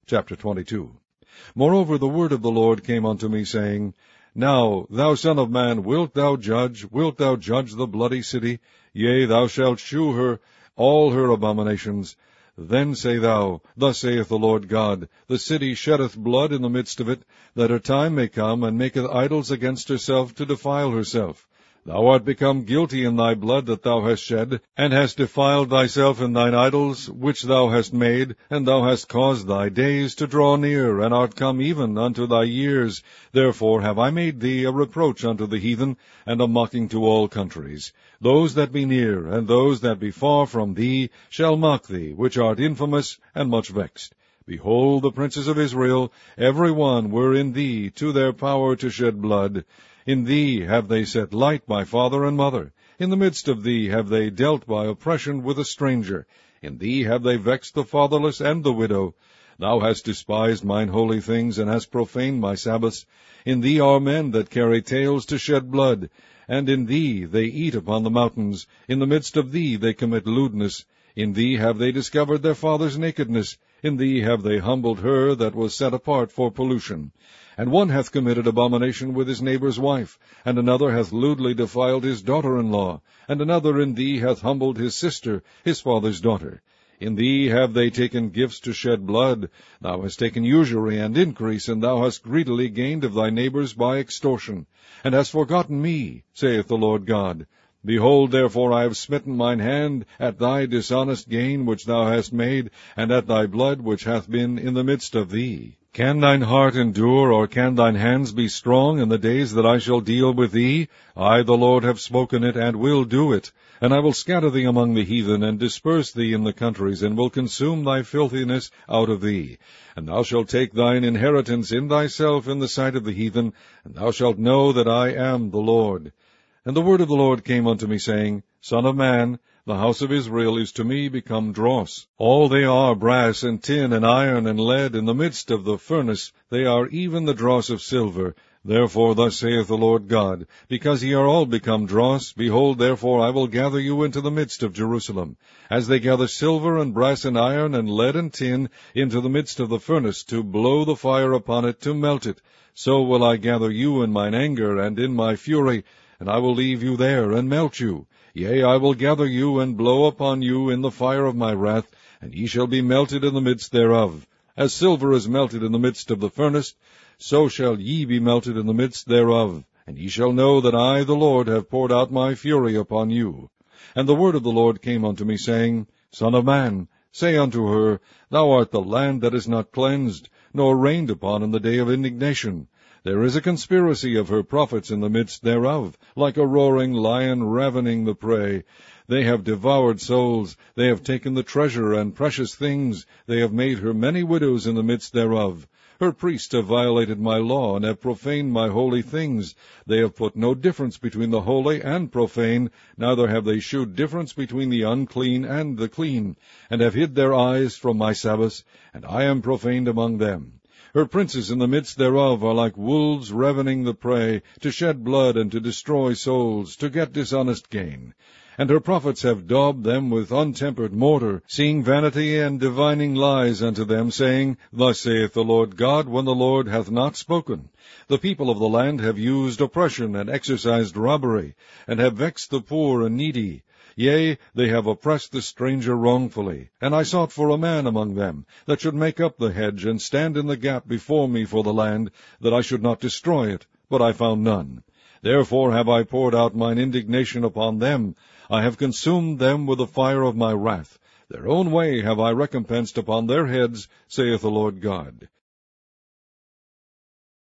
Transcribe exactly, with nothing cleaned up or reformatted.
Chapter twenty-two. Moreover the word of the Lord came unto me, saying, Now, thou son of man, wilt thou judge, wilt thou judge the bloody city? Yea, thou shalt shew her all her abominations. Then say thou, Thus saith the Lord God, The city sheddeth blood in the midst of it, that her time may come, and maketh idols against herself to defile herself. Thou art become guilty in thy blood that thou hast shed, and hast defiled thyself in thine idols, which thou hast made, and thou hast caused thy days to draw near, and art come even unto thy years. Therefore have I made thee a reproach unto the heathen, and a mocking to all countries. Those that be near, and those that be far from thee, shall mock thee, which art infamous, and much vexed. Behold, the princes of Israel, every one were in thee to their power to shed blood. In thee have they set light by father and mother. In the midst of thee have they dealt by oppression with a stranger. In thee have they vexed the fatherless and the widow. Thou hast despised mine holy things, and hast profaned my Sabbaths. In thee are men that carry tales to shed blood. And in thee they eat upon the mountains. In the midst of thee they commit lewdness. In thee have they discovered their father's nakedness. In thee have they humbled her that was set apart for pollution. And one hath committed abomination with his neighbour's wife, and another hath lewdly defiled his daughter-in-law, and another in thee hath humbled his sister, his father's daughter. In thee have they taken gifts to shed blood. Thou hast taken usury and increase, and thou hast greedily gained of thy neighbours by extortion, and hast forgotten me, saith the Lord God. Behold, therefore, I have smitten mine hand at thy dishonest gain which thou hast made, and at thy blood which hath been in the midst of thee. Can thine heart endure, or can thine hands be strong in the days that I shall deal with thee? I, the Lord, have spoken it, and will do it. And I will scatter thee among the heathen, and disperse thee in the countries, and will consume thy filthiness out of thee. And thou shalt take thine inheritance in thyself in the sight of the heathen, and thou shalt know that I am the Lord. And the word of the Lord came unto me, saying, Son of man, the house of Israel is to me become dross. All they are brass and tin and iron and lead in the midst of the furnace. They are even the dross of silver. Therefore thus saith the Lord God, Because ye are all become dross, behold, therefore I will gather you into the midst of Jerusalem, as they gather silver and brass and iron and lead and tin into the midst of the furnace, to blow the fire upon it, to melt it. So will I gather you in mine anger and in my fury, and I will leave you there, and melt you. Yea, I will gather you, and blow upon you in the fire of my wrath, and ye shall be melted in the midst thereof. As silver is melted in the midst of the furnace, so shall ye be melted in the midst thereof. And ye shall know that I, the Lord, have poured out my fury upon you. And the word of the Lord came unto me, saying, Son of man, say unto her, Thou art the land that is not cleansed, nor rained upon in the day of indignation. There is a conspiracy of her prophets in the midst thereof, like a roaring lion ravening the prey. They have devoured souls, they have taken the treasure and precious things, they have made her many widows in the midst thereof. Her priests have violated my law, and have profaned my holy things. They have put no difference between the holy and profane, neither have they shewed difference between the unclean and the clean, and have hid their eyes from my Sabbaths, and I am profaned among them. Her princes in the midst thereof are like wolves ravening the prey, to shed blood and to destroy souls, to get dishonest gain. And her prophets have daubed them with untempered mortar, seeing vanity and divining lies unto them, saying, Thus saith the Lord God, when the Lord hath not spoken. The people of the land have used oppression and exercised robbery, and have vexed the poor and needy. Yea, they have oppressed the stranger wrongfully. And I sought for a man among them, that should make up the hedge, and stand in the gap before me for the land, that I should not destroy it, but I found none. Therefore have I poured out mine indignation upon them. I have consumed them with the fire of my wrath. Their own way have I recompensed upon their heads, saith the Lord God.